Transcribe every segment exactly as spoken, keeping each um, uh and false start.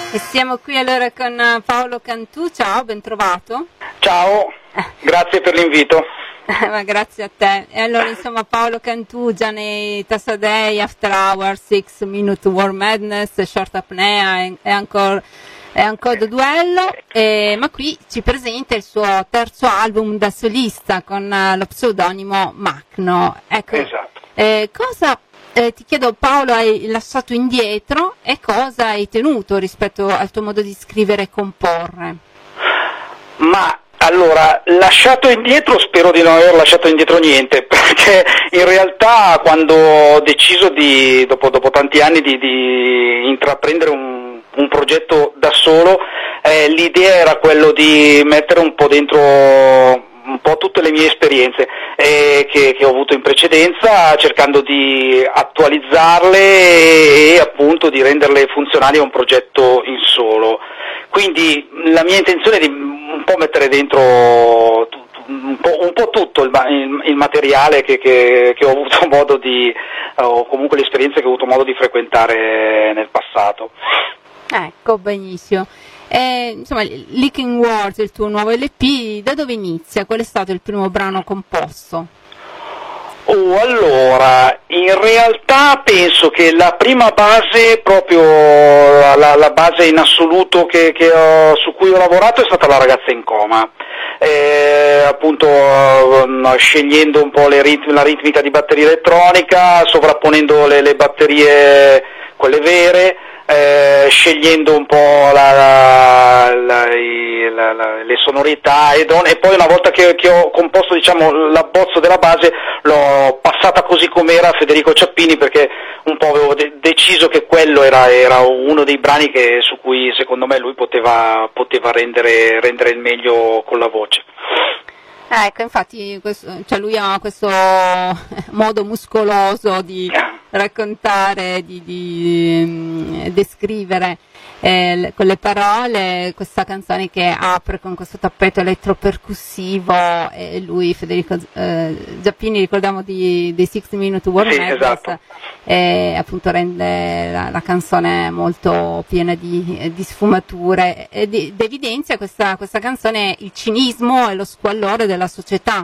E siamo qui allora con Paolo Cantù, ciao, ben trovato. Ciao, grazie per l'invito. Ma grazie a te. E allora insomma Paolo Cantù già nei Tassadei, After Hours, Six Minute War Madness, Short Apnea e ancora è ancora duello, eh, ma qui ci presenta il suo terzo album da solista con uh, lo pseudonimo Macno. Ecco, esatto. eh, cosa eh, ti chiedo Paolo hai lasciato indietro e cosa hai tenuto rispetto al tuo modo di scrivere e comporre? Ma allora, lasciato indietro spero di non aver lasciato indietro niente, perché in realtà quando ho deciso di, dopo, dopo tanti anni di, di intraprendere un un progetto da solo, eh, l'idea era quello di mettere un po' dentro un po' tutte le mie esperienze eh, che, che ho avuto in precedenza, cercando di attualizzarle e, e appunto di renderle funzionali a un progetto in solo. Quindi la mia intenzione è di un po' mettere dentro un po', un po' tutto il, il, il materiale che, che, che ho avuto modo di, o comunque le esperienze che ho avuto modo di frequentare nel passato. Ecco, benissimo. Eh, insomma, Leaking Words, il tuo nuovo L P, da dove inizia? Qual è stato il primo brano composto? Oh, allora, in realtà penso che la prima base, proprio la, la base in assoluto che, che ho, su cui ho lavorato è stata La ragazza in coma. Eh, appunto uh, scegliendo un po' le ritmi, la ritmica di batteria elettronica, sovrapponendo le, le batterie, quelle vere, Eh, scegliendo un po' la, la, la, la, la, le sonorità e, don, e poi una volta che, che ho composto diciamo l'abbozzo della base l'ho passata così com'era a Federico Ciappini, perché un po' avevo de- deciso che quello era, era uno dei brani che, su cui secondo me lui poteva, poteva rendere, rendere il meglio con la voce. Ecco, infatti questo, cioè lui ha questo modo muscoloso di raccontare, di, di um, descrivere eh, con le parole questa canzone che apre con questo tappeto elettropercussivo e lui, Federico eh, Giappini, ricordiamo di, di Six Minute War sì, Madness, esatto. E appunto rende la, la canzone molto piena di, di sfumature ed evidenzia questa, questa canzone il cinismo e lo squallore della società.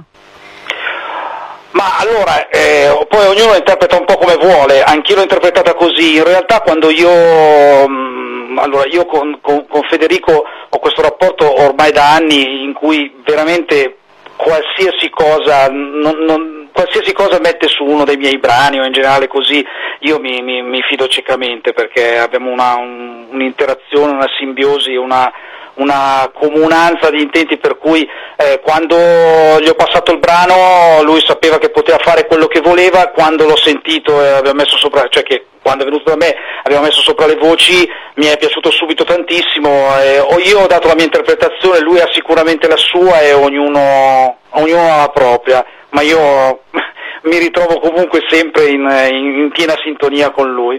Ma allora, eh, poi ognuno la interpreta un po' come vuole, anch'io l'ho interpretata così. In realtà quando io, mh, allora io con, con, con Federico ho questo rapporto ormai da anni in cui veramente qualsiasi cosa, non, non, qualsiasi cosa mette su uno dei miei brani o in generale così, io mi, mi, mi fido ciecamente, perché abbiamo una, un, un'interazione, una simbiosi, una, una comunanza di intenti, per cui eh, quando gli ho passato il brano lui sapeva che poteva fare quello che voleva. Quando l'ho sentito e aveva messo sopra, cioè che quando è venuto da me aveva messo sopra le voci, mi è piaciuto subito tantissimo, eh, o io ho dato la mia interpretazione, lui ha sicuramente la sua e ognuno, ognuno ha la propria, ma io mi ritrovo comunque sempre in, in, in piena sintonia con lui.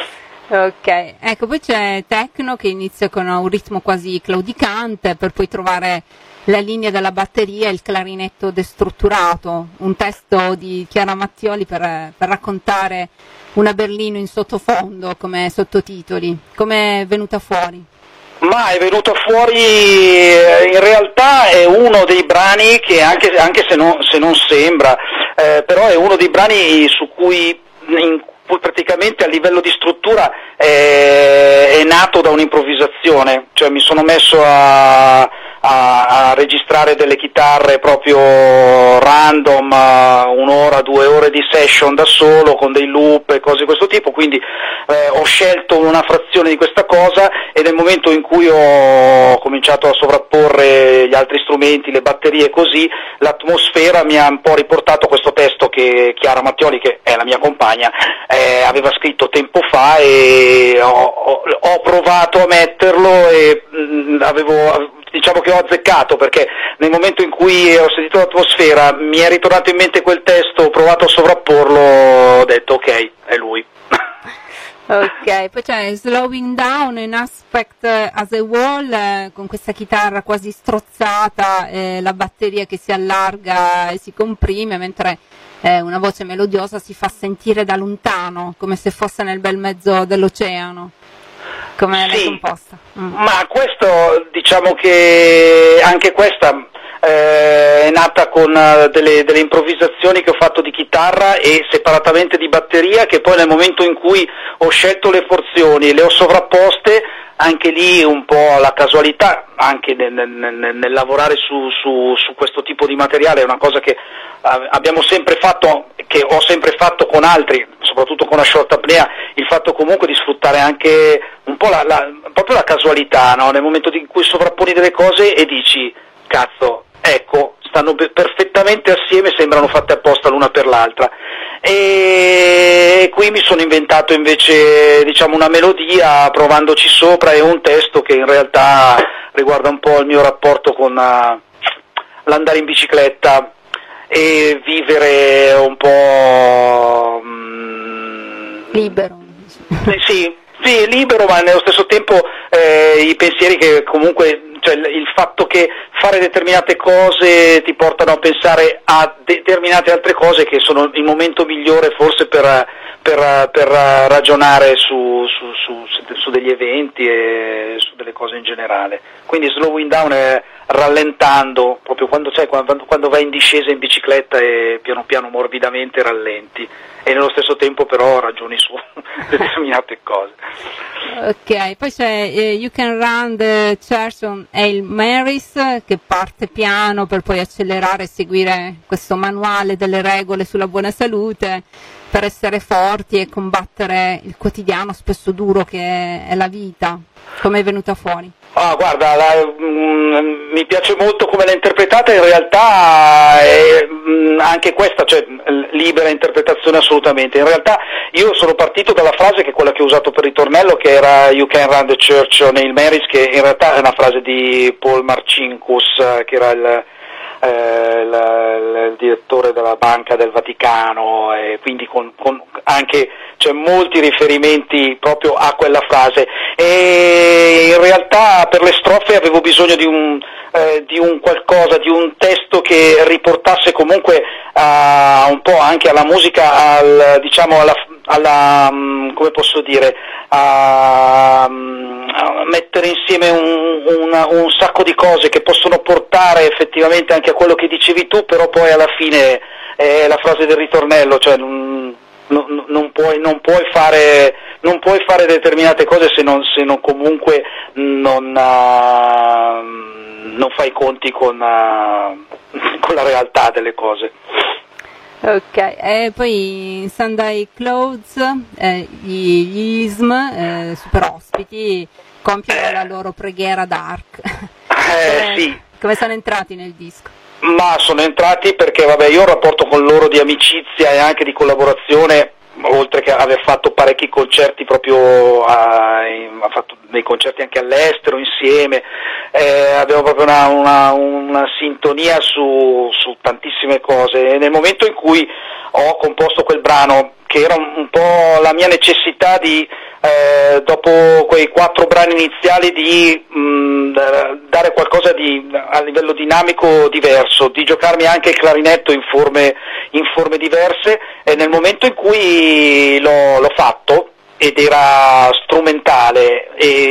Ok, ecco, poi c'è Techno che inizia con un ritmo quasi claudicante per poi trovare la linea della batteria e il clarinetto destrutturato, un testo di Chiara Mattioli per, per raccontare una Berlino in sottofondo come sottotitoli. Come è venuta fuori? Ma è venuta fuori, in realtà è uno dei brani che anche, anche se, non, se non sembra, eh, però è uno dei brani su cui in cui praticamente a livello di struttura è, è nato da un'improvvisazione, cioè mi sono messo a, a, a registrare delle chitarre proprio random, un'ora, due ore di session da solo con dei loop e cose di questo tipo, quindi eh, ho scelto una frazione di questa cosa e nel momento in cui ho cominciato a sovrapporre gli altri strumenti, le batterie e così, l'atmosfera mi ha un po' riportato questo testo che Chiara Mattioli, che è la mia compagna, eh, aveva scritto tempo fa, e ho, ho, ho provato a metterlo e mh, avevo, diciamo che ho azzeccato, perché nel momento in cui ho sentito l'atmosfera mi è ritornato in mente quel testo, ho provato a sovrapporlo, ho detto ok, è lui. Ok, poi c'è Slowing Down in Aspect as a Wall, eh, con questa chitarra quasi strozzata, eh, la batteria che si allarga e si comprime, mentre eh, una voce melodiosa si fa sentire da lontano, come se fosse nel bel mezzo dell'oceano. come l'hai sì, composta? Mm. Ma questo, diciamo che anche questa eh, è nata con uh, delle, delle improvvisazioni che ho fatto di chitarra e separatamente di batteria, che poi nel momento in cui ho scelto le porzioni e le ho sovrapposte, anche lì un po' la casualità, anche nel, nel, nel lavorare su, su, su questo tipo di materiale, è una cosa che uh, abbiamo sempre fatto, che ho sempre fatto con altri, soprattutto con la short apnea, il fatto comunque di sfruttare anche un po' la, la, proprio la casualità, no? Nel momento in cui sovrapponi delle cose e dici, cazzo, ecco, stanno perfettamente assieme, sembrano fatte apposta l'una per l'altra. E qui mi sono inventato invece, diciamo, una melodia provandoci sopra e un testo che in realtà riguarda un po' il mio rapporto con uh, l'andare in bicicletta e vivere un po' um, libero. Sì, sì, libero, ma nello stesso tempo eh, i pensieri che comunque, cioè il fatto che fare determinate cose ti portano a pensare a determinate altre cose che sono il momento migliore forse per, per, per ragionare su, su, su, su degli eventi e su delle cose in generale. Quindi slowing down è rallentando, proprio quando, cioè, quando, quando vai in discesa in bicicletta e piano piano morbidamente rallenti e nello stesso tempo però ragioni su determinate cose. Ok, poi c'è eh, You Can Run the Church on Hail Marys, che parte piano per poi accelerare e seguire questo manuale delle regole sulla buona salute per essere forti e combattere il quotidiano spesso duro che è la vita. Come è venuta fuori? Ah, guarda, la, mh, mi piace molto come l'ha interpretata, in realtà è mh, anche questa, cioè libera interpretazione assolutamente. In realtà io sono partito dalla frase che è quella che ho usato per il ritornello, che era You Can Run the Church on Hail Marys, che in realtà è una frase di Paul Marcinkus, che era il Eh, il, il direttore della Banca del Vaticano, e quindi con, con anche c'è molti riferimenti proprio a quella frase, e in realtà per le strofe avevo bisogno di un, eh, di un qualcosa, di un testo che riportasse comunque a, un po' anche alla musica, al, diciamo alla, alla come posso dire, a, a mettere insieme un, un, un sacco di cose che possono portare effettivamente anche a quello che dicevi tu, però poi alla fine è la frase del ritornello, cioè non, non, non, puoi, non, puoi, fare, non puoi fare determinate cose se non, se non comunque non, uh, non fai i conti con, uh, con la realtà delle cose. Ok, e poi Sunday Clothes, eh, gli, gli I S M, eh, super ospiti, compiono la loro preghiera dark. Eh, come, sì. come sono entrati nel disco? Ma sono entrati perché vabbè, io ho un rapporto con loro di amicizia e anche di collaborazione, oltre che aver fatto parecchi concerti proprio, a, in, ha fatto dei concerti anche all'estero insieme, eh, abbiamo proprio una, una, una sintonia su, su tantissime cose, e nel momento in cui ho composto quel brano, che era un, un po' la mia necessità di, eh, dopo quei quattro brani iniziali, di mh, dare qualcosa di, a livello dinamico diverso, di giocarmi anche il clarinetto in forme, in forme diverse, e nel momento in cui l'ho, l'ho fatto, ed era strumentale,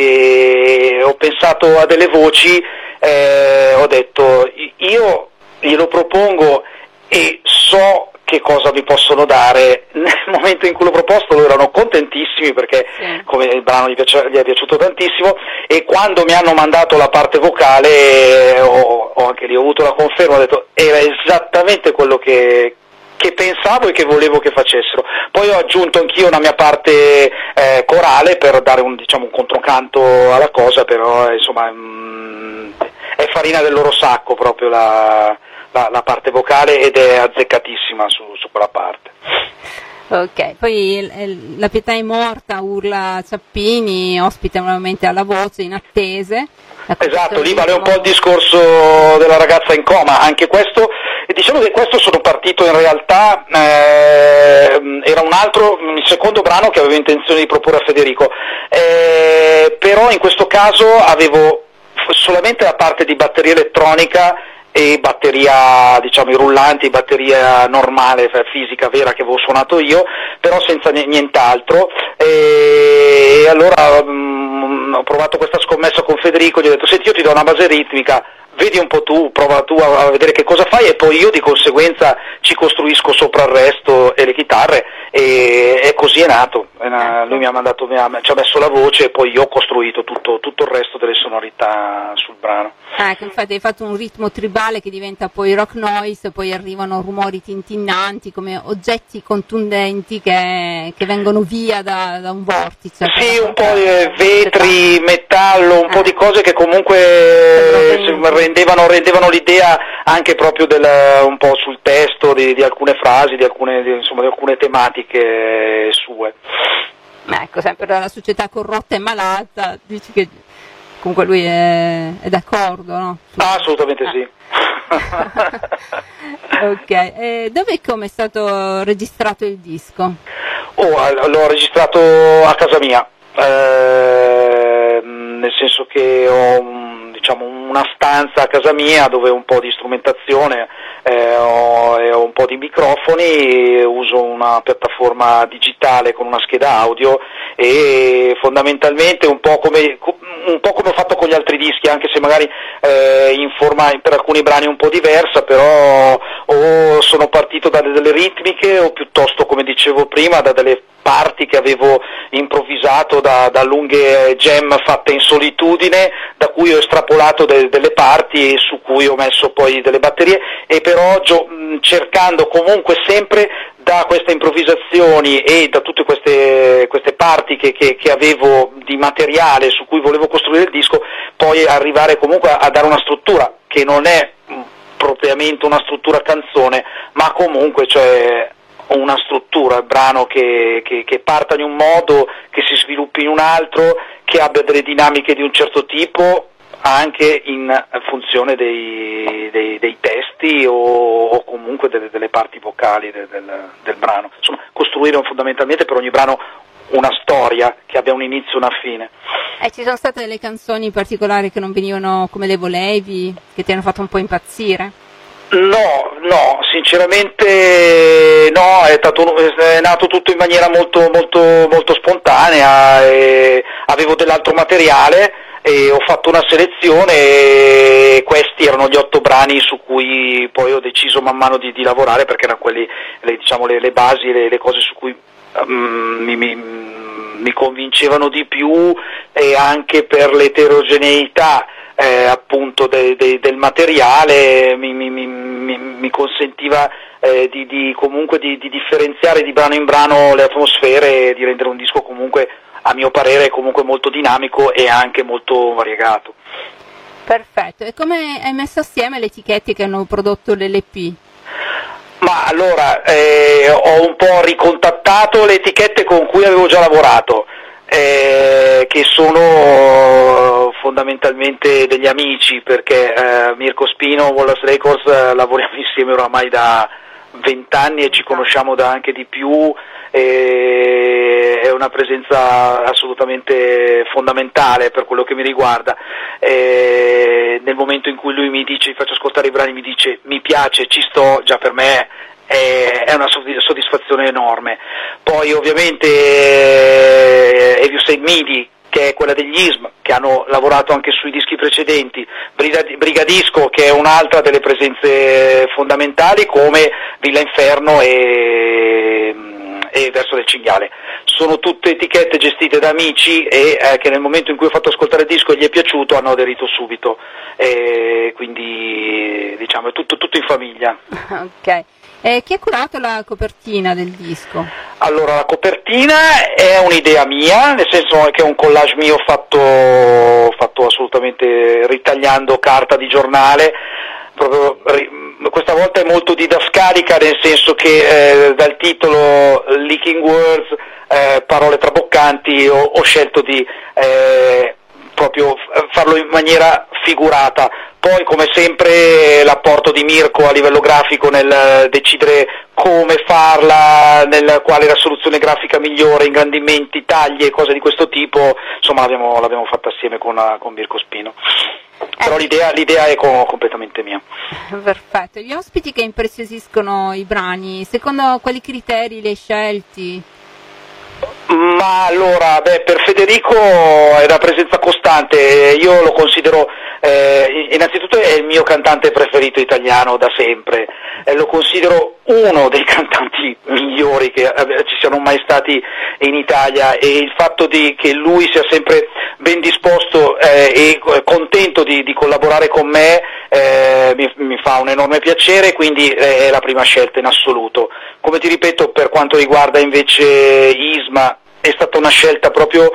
e ho pensato a delle voci, eh, ho detto io glielo propongo e so che cosa mi possono dare. Nel momento in cui l'ho proposto loro erano contentissimi, perché sì, come il brano gli, piace, gli è piaciuto tantissimo, e quando mi hanno mandato la parte vocale ho, ho anche lì ho avuto la conferma, ho detto era esattamente quello che che pensavo e che volevo che facessero. Poi ho aggiunto anch'io una mia parte eh, corale per dare un, diciamo, un controcanto alla cosa, però insomma mh, è farina del loro sacco proprio la, la, la parte vocale, ed è azzeccatissima su, su quella parte. Ok, poi La pietà è morta, urla Ciappini, ospita nuovamente alla voce in attese. Esatto, lì vale un po' il discorso della ragazza in coma, anche questo, e diciamo che questo sono partito in realtà, eh, era un altro, il secondo brano che avevo intenzione di proporre a Federico, eh, però in questo caso avevo solamente la parte di batteria elettronica e batteria, diciamo, i rullanti, batteria normale, fisica, vera, che avevo suonato io, però senza nient'altro, e allora mh, ho provato questa scommessa con Federico, gli ho detto senti, io ti do una base ritmica, vedi un po' tu, prova tu a, a vedere che cosa fai e poi io di conseguenza ci costruisco sopra il resto e le chitarre, e, e così è nato. Lui mi ha mandato, mi ha, ci ha messo la voce e poi io ho costruito tutto, tutto il resto delle sonorità sul brano. Ah, ecco, infatti hai fatto un ritmo tribale che diventa poi rock noise, poi arrivano rumori tintinnanti come oggetti contundenti che, che vengono via da, da un vortice. Sì, un po' di vetri, metallo, un ah. po' di cose che comunque rendevano, rendevano l'idea anche proprio del, un po' sul testo di, di alcune frasi, di alcune, di, insomma, di alcune tematiche sue. Ecco, sempre la società corrotta e malata, dici che comunque lui è, è d'accordo, no? Ah, assolutamente ah. sì. Ok, e dove e come è stato registrato il disco? Oh, l'ho registrato a casa mia, eh, nel senso che ho diciamo una stanza a casa mia dove ho un po' di strumentazione, eh, ho, e ho un po' di microfoni, uso una piattaforma digitale con una scheda audio e fondamentalmente un po' come, un po' come ho fatto con gli altri dischi, anche se magari eh, in forma per alcuni brani un po' diversa, però o sono partito da delle ritmiche o piuttosto, come dicevo prima, da delle parti che avevo improvvisato da, da lunghe jam fatte in solitudine, da cui ho estrapolato de, delle parti su cui ho messo poi delle batterie, e però gio, cercando comunque sempre da queste improvvisazioni e da tutte queste, queste parti che, che, che avevo di materiale su cui volevo costruire il disco, poi arrivare comunque a, a dare una struttura che non è propriamente una struttura canzone, ma comunque cioè una struttura, il brano che, che, che parta in un modo, che si sviluppi in un altro, che abbia delle dinamiche di un certo tipo, anche in funzione dei, dei, dei testi o, o comunque delle, delle parti vocali del, del, del brano. Insomma, costruire fondamentalmente per ogni brano una storia che abbia un inizio e una fine. E ci sono state delle canzoni particolari che non venivano come le volevi, che ti hanno fatto un po' impazzire? No, no, sinceramente no, è, stato, è nato tutto in maniera molto, molto, molto spontanea, e avevo dell'altro materiale e ho fatto una selezione e questi erano gli otto brani su cui poi ho deciso man mano di, di lavorare, perché erano quelli, le, diciamo, le, le basi, le, le cose su cui um, mi, mi, mi convincevano di più, e anche per l'eterogeneità Eh, appunto de, de, del materiale mi, mi, mi, mi consentiva eh, di, di comunque di, di differenziare di brano in brano le atmosfere e di rendere un disco comunque, a mio parere, comunque molto dinamico e anche molto variegato. Perfetto, e come hai messo assieme le etichette che hanno prodotto l'L P? Ma allora eh, ho un po' ricontattato le etichette con cui avevo già lavorato, Eh, che sono fondamentalmente degli amici, perché eh, Mirko Spino, Wallace Records, eh, lavoriamo insieme oramai da vent'anni e ci conosciamo da anche di più, e è una presenza assolutamente fondamentale per quello che mi riguarda. E nel momento in cui lui mi dice, faccio ascoltare i brani, mi dice mi piace, ci sto, già per me è una soddisfazione enorme. Poi ovviamente eh, Have You Said Midi, che è quella degli I S M, che hanno lavorato anche sui dischi precedenti, Brigadisco, che è un'altra delle presenze fondamentali, come Villa Inferno e, e Verso del Cinghiale. Sono tutte etichette gestite da amici e eh, che nel momento in cui ho fatto ascoltare il disco e gli è piaciuto hanno aderito subito, e quindi diciamo è tutto, tutto in famiglia. Ok. Eh, chi ha curato la copertina del disco? Allora, la copertina è un'idea mia, nel senso che è un collage mio fatto, fatto assolutamente ritagliando carta di giornale. Proprio, questa volta è molto didascalica, nel senso che eh, dal titolo Leaking Words, eh, parole traboccanti, ho, ho scelto di eh, proprio farlo in maniera figurata. Poi, come sempre, l'apporto di Mirko a livello grafico nel decidere come farla, nel quale la soluzione grafica migliore, ingrandimenti, tagli e cose di questo tipo, insomma l'abbiamo, l'abbiamo fatta assieme con, con Mirko Spino. Eh. Però l'idea, l'idea è co- completamente mia. Perfetto. Gli ospiti che impreziosiscono i brani, secondo quali criteri li hai scelti? Ma allora, beh, per Federico è una presenza costante, io lo considero, eh, innanzitutto è il mio cantante preferito italiano da sempre, eh, lo considero uno dei cantanti migliori che eh, ci siano mai stati in Italia, e il fatto di, che lui sia sempre ben disposto eh, e contento di, di collaborare con me eh, mi, mi fa un enorme piacere, quindi eh, è la prima scelta in assoluto. Come ti ripeto, per quanto riguarda invece Isma, è stata una scelta proprio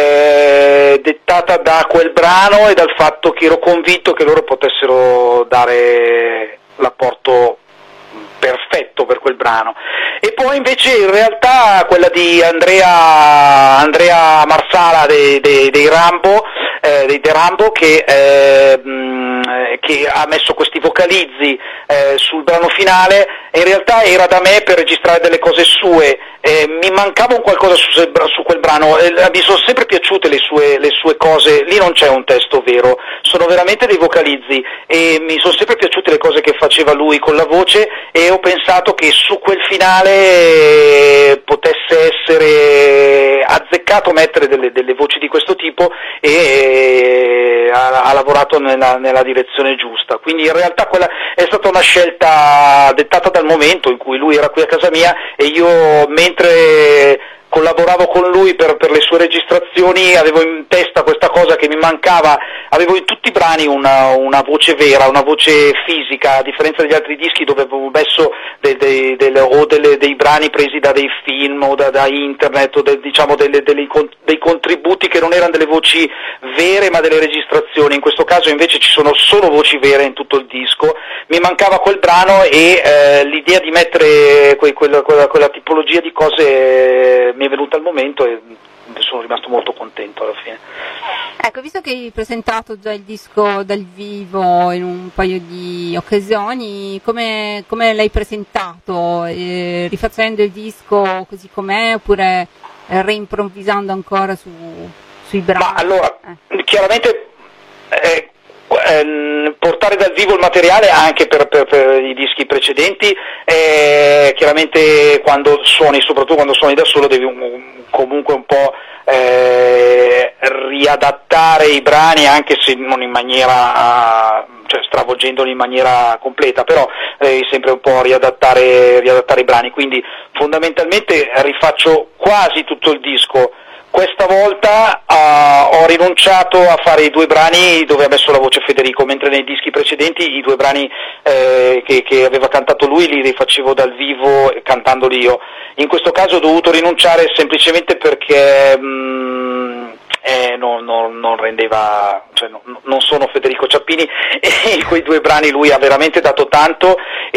eh, dettata da quel brano e dal fatto che ero convinto che loro potessero dare l'apporto perfetto per quel brano. E poi invece in realtà quella di Andrea, Andrea Marsala dei, dei, dei Rambo, eh, dei, dei Rambo che, eh, mh, che ha messo questi vocalizzi eh, sul brano finale, in realtà era da me per registrare delle cose sue. Eh, mi mancava un qualcosa su, su quel brano, eh, mi sono sempre piaciute le sue, le sue cose, lì non c'è un testo vero, sono veramente dei vocalizzi, e mi sono sempre piaciute le cose che faceva lui con la voce, e ho pensato che su quel finale eh, potesse essere azzeccato mettere delle, delle voci di questo tipo, e eh, ha, ha lavorato nella, nella direzione giusta, quindi in realtà quella è stata una scelta dettata dal momento in cui lui era qui a casa mia, e io mentre collaboravo con lui per, per le sue registrazioni avevo in testa questa cosa che mi mancava, avevo in tutti i brani una, una voce vera, una voce fisica, a differenza degli altri dischi dove avevo messo de, de, de, de, o delle, dei brani presi da dei film o da, da internet, o de, diciamo delle, delle, dei contributi che non erano delle voci vere ma delle registrazioni. In questo caso invece ci sono solo voci vere in tutto il disco, mi mancava quel brano, e eh, l'idea di mettere que, quella, quella, quella tipologia di cose eh, mi è venuta al momento, e sono rimasto molto contento alla fine. Ecco, visto che hai presentato già il disco dal vivo in un paio di occasioni, come, come l'hai presentato? Eh, rifacendo il disco così com'è, oppure reimprovvisando ancora su, sui brani? Ma allora, eh. chiaramente eh, ehm, portare dal vivo il materiale anche per, per, per i dischi precedenti, eh, chiaramente quando suoni, soprattutto quando suoni da solo, devi un, comunque un po' eh, riadattare i brani, anche se non in maniera, cioè stravolgendoli in maniera completa, però devi sempre un po' riadattare, riadattare i brani, quindi fondamentalmente rifaccio quasi tutto il disco. Questa volta uh, ho rinunciato a fare i due brani dove ha messo la voce Federico, mentre nei dischi precedenti i due brani eh, che, che aveva cantato lui li rifacevo dal vivo cantandoli io. In questo caso ho dovuto rinunciare semplicemente perché mh, eh, non, non, non rendeva, cioè no, non sono Federico Ciappini, e in quei due brani lui ha veramente dato tanto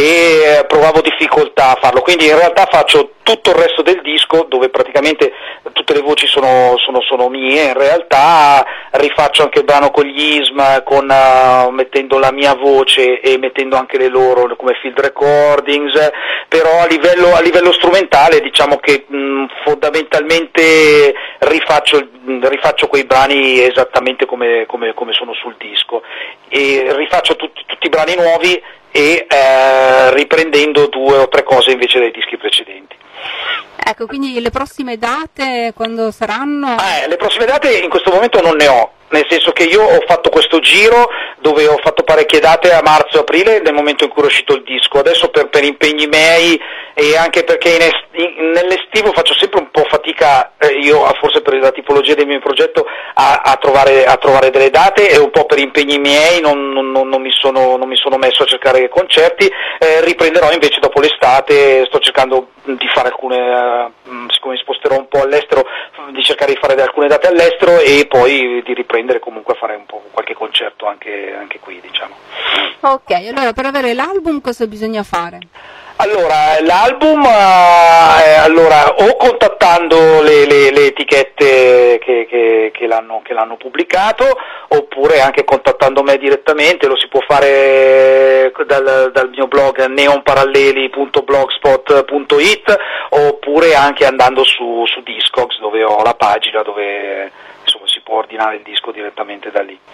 e provavo difficoltà a farlo, quindi in realtà faccio tutto il resto del disco dove praticamente tutte le voci sono, sono, sono mie, in realtà rifaccio anche il brano con gli Isma, con, uh, mettendo la mia voce e mettendo anche le loro come field recordings, però a livello, a livello strumentale diciamo che mh, fondamentalmente rifaccio, rifaccio quei brani esattamente come, come, come sono sul disco, e rifaccio tutti, tutti i brani nuovi, e eh, riprendendo due o tre cose invece dai dischi precedenti. Ecco, quindi le prossime date quando saranno? Eh, le prossime date in questo momento non ne ho, nel senso che io ho fatto questo giro dove ho fatto parecchie date a marzo e aprile nel momento in cui è uscito il disco. Adesso per, per impegni miei, e anche perché in est- in, nell'estivo faccio sempre un po' fatica, eh, io forse per la tipologia del mio progetto, a, a, trovare, a trovare delle date, e un po' per impegni miei non, non, non, non, mi, sono, non mi sono messo a cercare concerti. Eh, riprenderò invece dopo l'estate, sto cercando di fare alcune, eh, siccome mi sposterò un po' all'estero, di cercare di fare alcune date all'estero, e poi di riprendere comunque a fare un po' qualche concerto anche, anche qui, diciamo. Ok, allora per avere l'album cosa bisogna fare? Allora, l'album, eh, allora, o contattando le, le, le etichette che, che, che, l'hanno, che l'hanno pubblicato, oppure anche contattando me direttamente, lo si può fare dal, dal mio blog neonparalleli punto blogspot punto it, oppure anche andando su, su Discogs, dove ho la pagina dove insomma si può ordinare il disco direttamente da lì.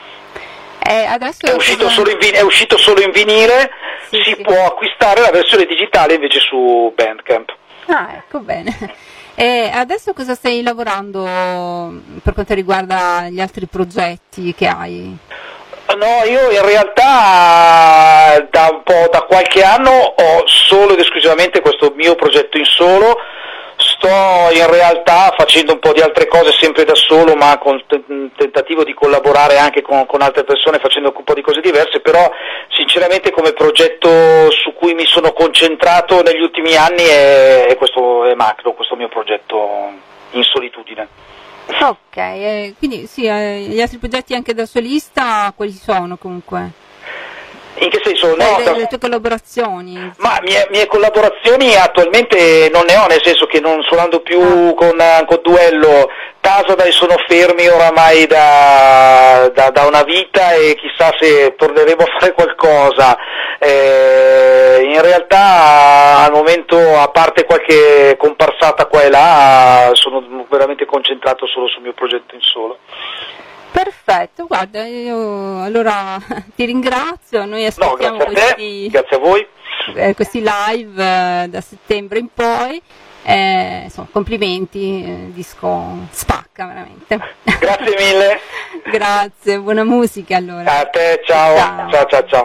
Eh, adesso è, uscito solo in vin- è uscito solo in vinile, sì, si sì. può acquistare la versione digitale invece su Bandcamp. Ah, ecco bene. E adesso cosa stai lavorando per quanto riguarda gli altri progetti che hai? No, io in realtà da un po', da qualche anno ho solo ed esclusivamente questo mio progetto in solo. Sto in realtà facendo un po' di altre cose sempre da solo, ma con t- tentativo di collaborare anche con, con altre persone facendo un po' di cose diverse, però sinceramente come progetto su cui mi sono concentrato negli ultimi anni è, è questo è Macro, questo mio progetto in solitudine. Ok, eh, quindi sì, eh, gli altri progetti anche da solista quali sono comunque? In che senso? No, le, le tue collaborazioni? Ma mie, mie collaborazioni attualmente non ne ho, nel senso che non suonando più con, con Duello, Tasada sono fermi oramai da, da, da una vita e chissà se torneremo a fare qualcosa. Eh, in realtà al momento, a parte qualche comparsata qua e là, sono veramente concentrato solo sul mio progetto in solo. Perfetto, guarda, io allora ti ringrazio, noi aspettiamo no, grazie, questi, a te, grazie a voi. Eh, questi live eh, da settembre in poi, eh, insomma, complimenti, eh, disco spacca veramente. Grazie mille. Grazie, buona musica allora. A te, ciao, ciao, ciao, ciao. ciao.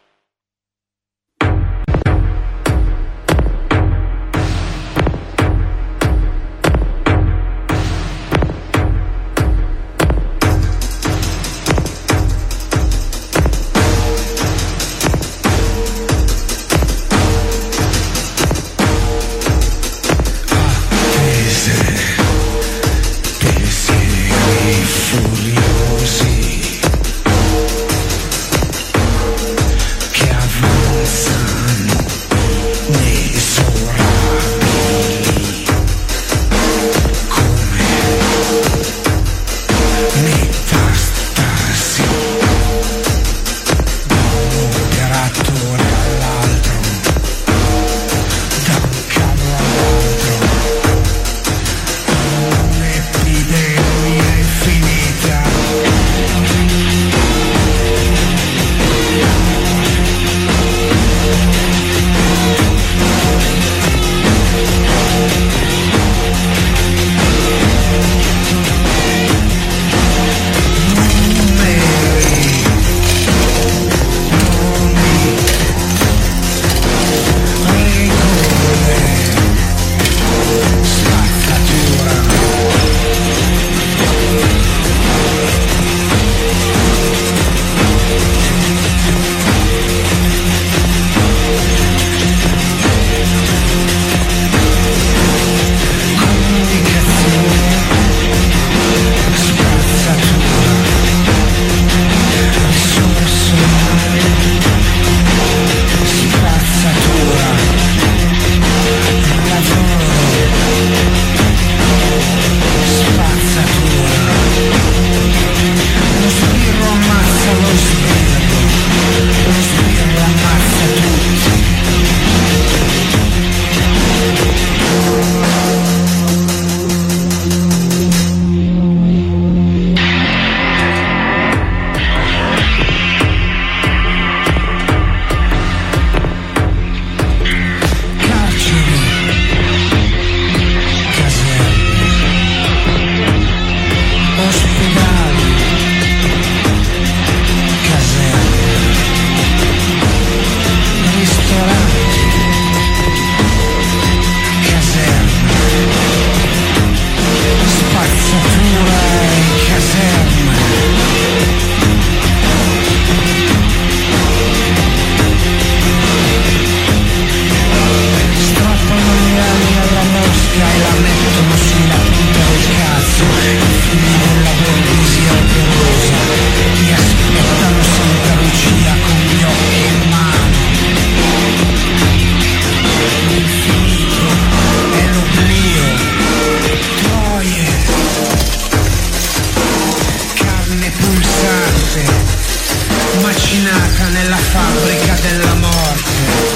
macinata nella fabbrica della morte.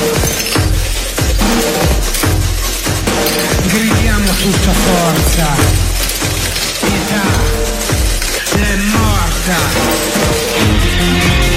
Gridiamo tutta forza, pietà, l'è morta.